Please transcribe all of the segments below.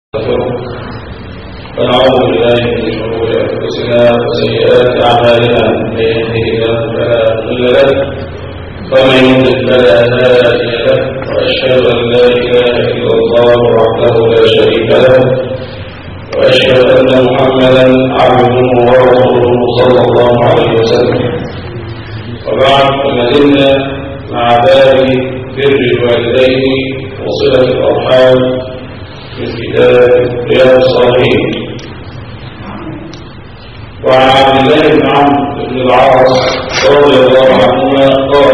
ونعوذ بالله من شرور انفسنا وسيئات اعمالنا من يهده الله فلا مضل له ومن يضلل فلا هادي له واشهد ان لا اله الا الله وحده لا شريك له واشهد ان محمدا عبده ورسوله صلى الله عليه وسلم. وبعد فما زلنا مع باب بر الوالدين وصله الارحام في كتاب رياض الصالحين. وعن عبد الله بن عمرو بن العاص رضي الله عنهما قال: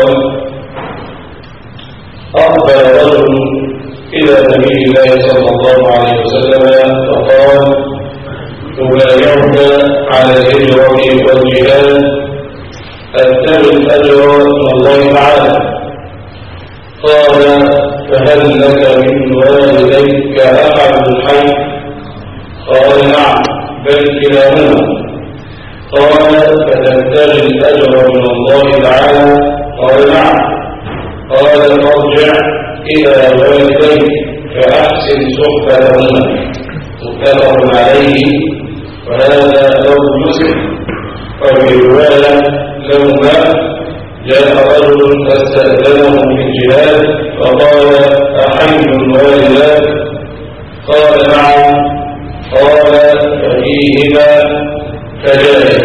أقبل رجل إلى نبي الله صلى الله عليه وسلم فقال: أبايعك على الهجرة والجهاد أبتغي الأجر من الله تعالى. قال: فهل لك من والديك أحد حي؟ قال: نعم، بل كلاهما. قال: فتبتغي الأجر من الله تعالى؟ قال: نعم. قال: فارجع إلى والديك فأحسن صحبتهما. متفق عليه. وهذا لفظ مسلم. وفي رواية لهما: جاء رجل فاستأذنه في الجهاد فقال: أحي الوالدات؟ قال: نعم. قال: ففيهما فجاهد.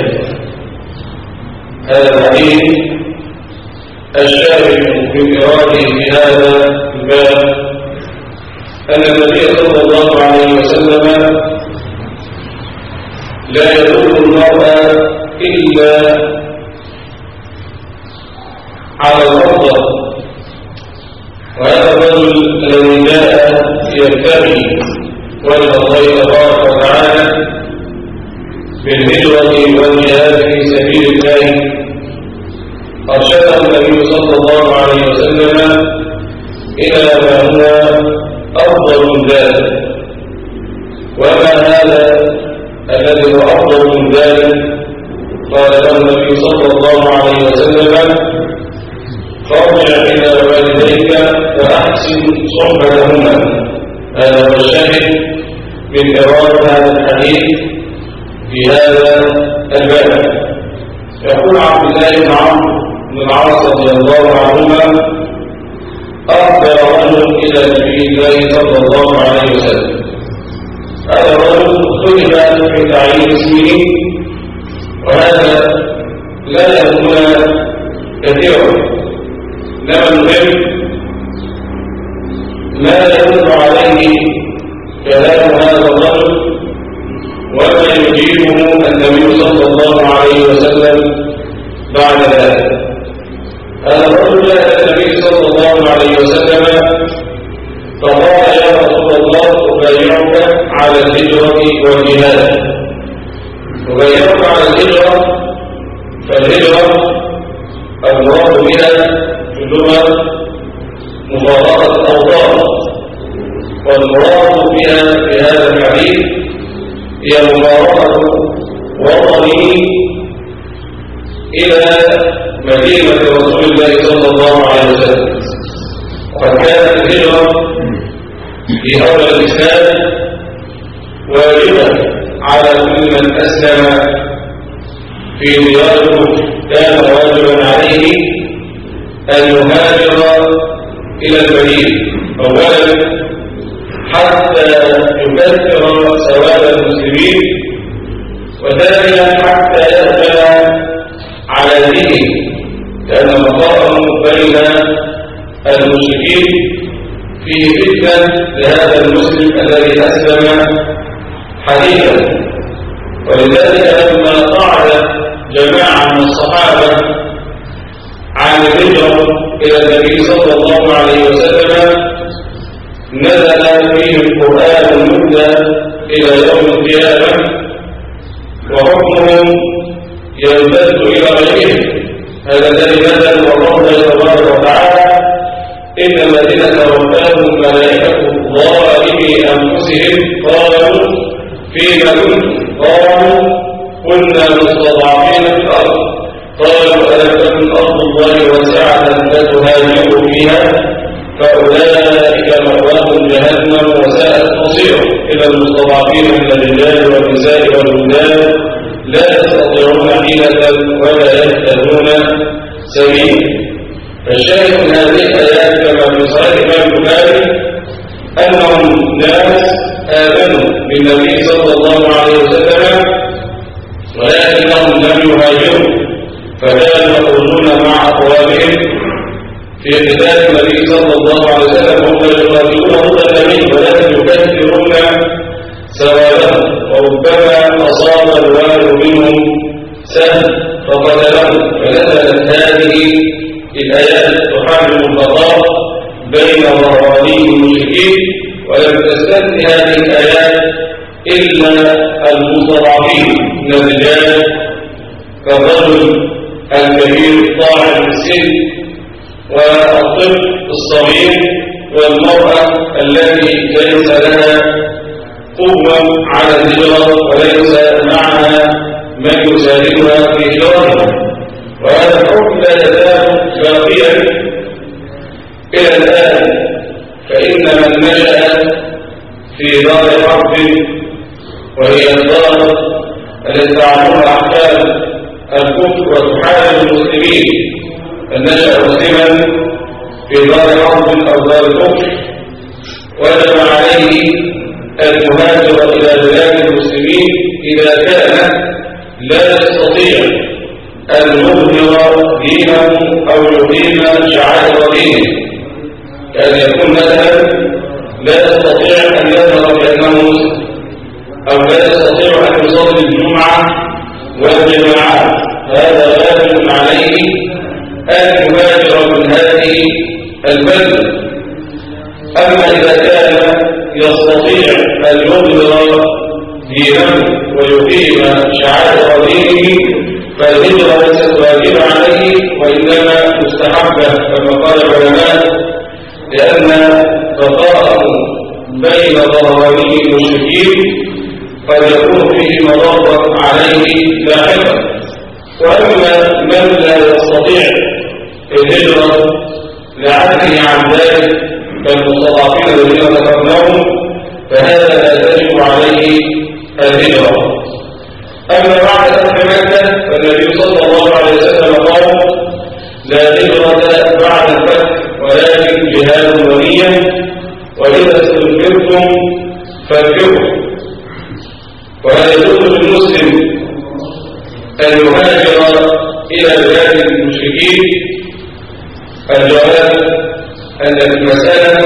هذا الحديث الشاهد في قراءته في هذا الباب أن النبي صلى الله عليه وسلم لا يدل المرء إلا على الأفضل. وهذا الرجل الذي جاء يبتغي وجه الله تبارك وتعالى بالهجرة والجهاد في سبيل الله أرشده النبي صلى الله عليه وسلم إلى ما هو أفضل من ذلك. وما هذا الذي هو أفضل من ذلك؟ قال له النبي صلى الله عليه وسلم: فارجع إلى والديك فأحسن صحبتهما. هذا هو الشاهد من إرادة هذا الحديث في هذا الباب. يقول عبد الله بن عمرو بن العاص رضي الله عنهما: أقبل رجل إلى نبي الله صلى الله عليه وسلم. هذا الرجل اختلف في تعيين اسمه، وهذا لا يكون كثيرا، إنما المهم ما يدل عليه كلام هذا الرجل وما يجيبه النبي صلى الله عليه وسلم بعد ذلك. هذا الرجل جاء النبي صلى الله عليه وسلم فقال: يا رسول الله، أبايعك على الهجرة والجهاد. أبايعك على الهجرة، فالهجرة المراد بها في اللغة مفارقة الأوطان، والمراد بها في هذا الحديث هي مفارقة وطنه إلى مدينة رسول الله صلى الله عليه وسلم. وقد كانت الهجرة في أول الإسلام واجبة على كل من أسلم في ديار الكفر. كان واجبا عليه أن يهاجر إلى المدينة أولا حتى يكثر سواد المسلمين، وثانيا حتى يأمن على دينه، لأن مقامه بين المشركين فيه فتنة لهذا المسلم الذي أسلم حديثا. ولذلك لما قعد جماعة من الصحابة عن الهجرة إلى النبي صلى الله عليه وسلم نزل فيه القرآن المتلى إلى يوم القيامة، وحكمهم يمتد إلى غيرهم. هذا الذي نزل والله تبارك وتعالى: إن الذين توفاهم الملائكة ظالمي أنفسهم قالوا فيما كنتم؟ قالوا كنا مستضعفين في الأرض. قالوا ألم تكن أرض الله واسعة فتهاجروا فيها؟ فأولئك مأواهم جهنم وساءت مصيرا. إلى إلا المستضعفين من الرجال والنساء والولدان لا يستطيعون حيلة ولا يهتدون سبيلا. فالشاهد من هذه الآيات كما في صحيح الإمام البخاري أنهم ناس آمنوا بالنبي صلى الله عليه وسلم ولكنهم لم يهاجروا، فكانوا يخرجون مع أقوامهم في قتال النبي صلى الله عليه وسلم هم يقاتلون ضد النبي ولكن يكثرون سوادهم، وربما أصاب الوالد منهم سهم فقتلهم. فنزلت هذه الآيات تحرم البقاء بين ظهراني المشركين، ولم تستثن هذه الآيات إلا المستضعفين من الرجال كالرجل الكبير طاعن السن والطفل الصغير والمرأة التي ليس لها قوة على الهجرة وليس معها من يساعدها في هجرتها. وهذا الحكم لا يزال باقيا إلى الآن، فإن من نشأ في دار حرب وهي الدار التي تعمل أحكام الكفر وتحارب المسلمين، من نشأ مسلما في دار حرب أو دار كفر وجب عليه أن يهاجر إلى بلاد المسلمين إذا كان لا يستطيع أن يظهر دينه أو يقيم شعائر دينه، كأن يكون مثلا لا يستطيع أن يظهر بأنه مسلم، أو لا يستطيع أن يصلي الجمعة والجماعات، هذا واجب عليه أن يهاجر من هذه البلد. أما إذا كان يستطيع أن يظهر دينه ويقيم شعائر دينه فالهجرة ليست واجبة عليه وإنما مستحبة كما قال العلماء، لأن بقاءه بين ظهراني المشركين قد يكون فيه مضرة عليه لاحقا. وأما من لا يستطيع الهجرة لعجزه عن ذلك كالمستضعفين الذين ذكرناهم فهذا لا تجب عليه الهجرة. أما بعد فتح مكة فالنبي صلى الله عليه وسلم قال: لا هجرة بعد الفتح ولكن جهاد وليا، وإذا استنفرتم فانفروا. ولا يجوز للمسلم أن يهاجر إلى بلاد المشركين. الجواب أن المسألة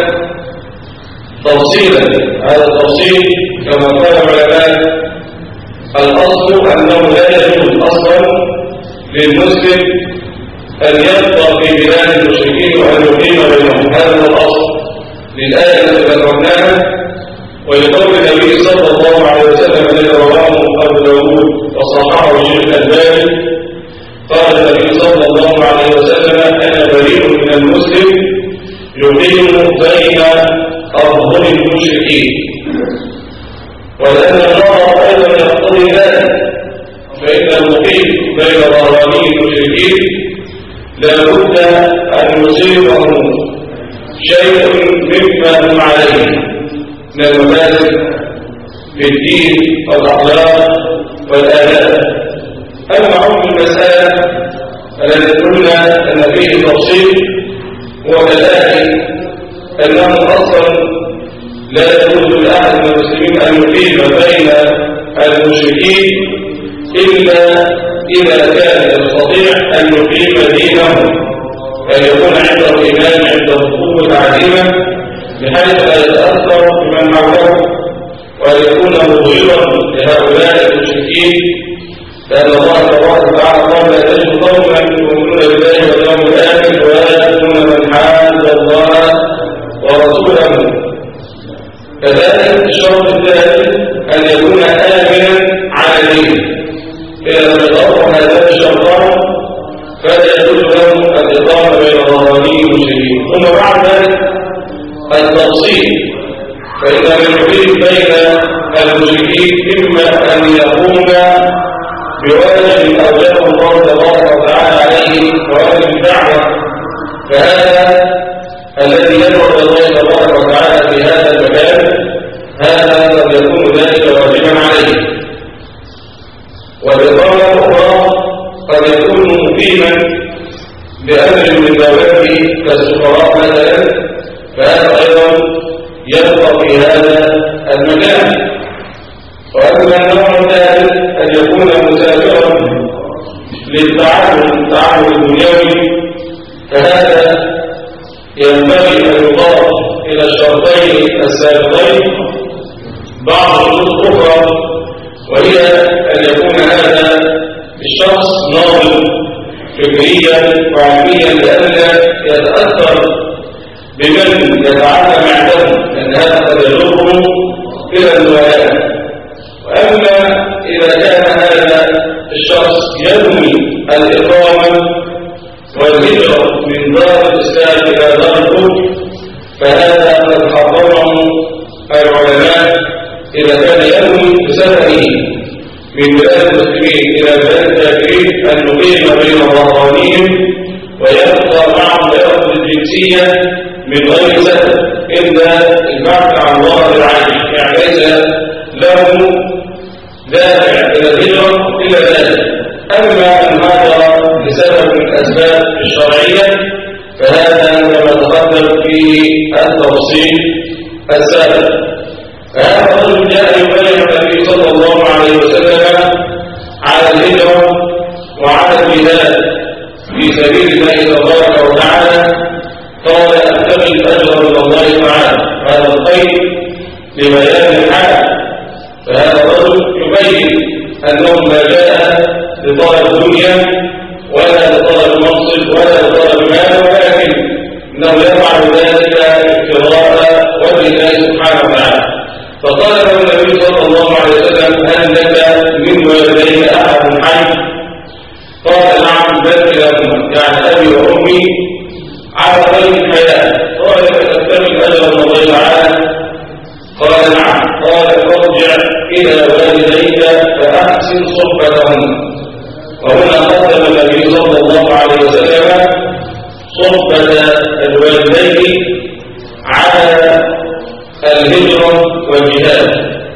تفصيلا، هذا التفصيل كما قال العلماء الأصل أنه لا يجوز أصلا للمسلم أن يبقى في بلاد المشركين وأن يقيم بينهم، هذا هو الأصل للآية التي ذكرناها ولقول النبي صلى الله عليه وسلم الذي رواه أبو داود وصححه الشيخ الألباني قال النبي صلى الله عليه وسلم: أنا بريء من المسلم يقيم بين أرض المشركين. ولأن الله أيضا يقتضي ذلك، فإن المقيم بين ظهراني المشركين لا بد أن يصيبه شيء مما هم عليه من المبادئ في الدين والأخلاق والآداب. أما حكم المسألة الذي قلنا أن فيه تفصيل هو كذلك أنه أصلا لا يجوز لأحد من المسلمين أن يقيم بين المشركين إلا إذا كان يستطيع أن يقيم دينه، أن يكون عنده إيمان عنده قوة عزيمة بحيث لا يتأثر بمن حوله، وأن يكون مظهرا لهؤلاء المشركين، لأن الله تبارك وتعالى قال: لا تجد قوما يؤمنون بالله واليوم الآخر ولا يؤمنون من حاد الله ورسوله. كذلك الشرط الثاني أن يكون آمنا على دينه. إذا لم يتوفر هذان الشرطان فلا يجوز له الإقامة بين ظهراني المشركين. ثم بعد ذلك التفصيل، فإذا من يقيم بين المشركين إما أن يقوم بواجب أوجبه الله تبارك وتعالى عليه وواجب الدعوة، فهذا الذي يدعو الله تبارك وتعالى في هذا المكان هذا قد يكون ذلك واجبا عليه. والإقامة الأخرى قد يكون مقيما بأمر من دولته كالسفراء مثلا، فهذا أيضا يبقى في هذا المكان. وأما النوع الثالث أن يكون مسافرا للتعامل الدنيوي، فهذا ينبغي أن يضاف إلى الشرطين السابقين بعض الشروط أخرى، وهي أن يكون هذا الشخص ناضج فكريا وعلميا لئلا يتأثر بمن يتعلم عنده، لأن هذا قد يجره إلى الولاء. وأما إذا كان هذا الشخص ينوي الإقامة والهجرة من دار الإسلام إلى دار الكفر، فهذا قد حرمه العلماء إذا كان ينوي بسفره من بلاد المسلمين إلى بلاد الكافرين أن يقيم بين ظهرانيهم ويبقى معهم بأخذ الجنسية من غير سبب إلا البحث عن ظاهر العين، يعني ليس له دافع إلى الهجرة إلى ذلك. أما أن هاجر لسبب من الأسباب الشرعية فهذا كما تقدم فيه التفصيل السابق. فهذا الرجل جاء يبايع النبي صلى الله عليه وسلم على الهجرة وعلى الجهاد في سبيل الله تبارك وتعالى، قال أبتغي الأجر من الله تعالى. هذا الخير لبيان الحال. فهذا الرجل يبين أنه ما جاء لطلب الدنيا ولا لطلب المنصب ولا لطلب المال، ولكن انه يفعل ذلك ابتغاء وجه الله سبحانه وتعالى. فقال له النبي صلى الله عليه وسلم: هل لك من والديك احد حي؟ قال: نعم، بل كلاهما، يعني ابي وامي على غير الحياه. قال: فتبتغي الاجر من الله تعالى؟ قال: نعم. قال: فارجع الى والديك فاحسن صحبتهم. وهنا قدم النبي صلى الله عليه وسلم صحبة الوالدين على الهجرة والجهاد،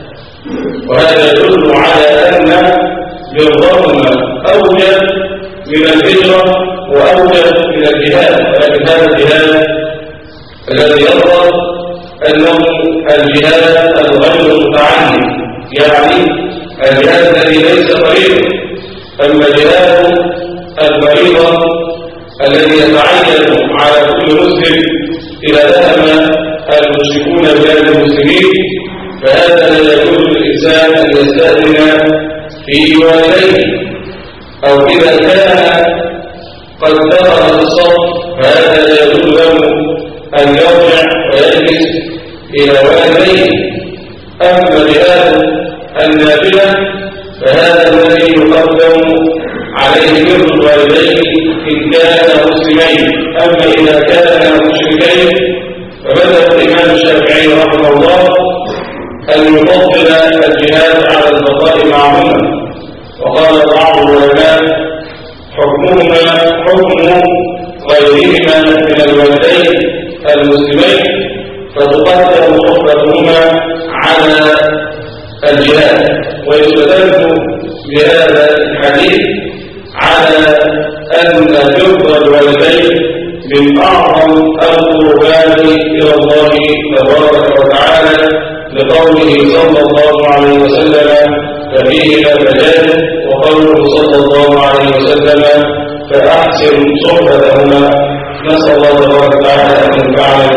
وهذا يدل على أن برهما أوجب من الهجرة وأوجب من الجهاد، ولكن هذا الجهاد الذي يظهر أنه الجهاد الغير المتعدي، يعني الجهاد الذي ليس فريضا. أما جهاد الفريضة الذي يتعين على كل مسلم إذا ذهب المشركون بلاد المسلمين، فهذا لا يجوز للإنسان أن يستأذن في والديه، أو إذا كان قد دخل الصف فهذا لا يجوز له أن يرجع ويجلس إلى والديه. أما جهاد النافلة فهذا الذي يقدم عليه بر الوالدين إن كان مسلمين. أما إذا كان مشركين فمذهب الإمام الشافعي رحمه الله أن يفضل الجهاد على البقاء معهما. وقال بعض العلماء: حكمهما حكم غيرهما من الوالدين المسلمين، فتقدم صحبتهما على الجهاد. ويستدل بهذا الحديث على أن بر الوالدين من أعظم القربات إلى الله تبارك وتعالى، لقوله صلى الله عليه وسلم: ففيهما فجاهد، وقوله صلى الله عليه وسلم: فأحسن صحبتهما. نسأل الله تبارك وتعالى أن ينفعنا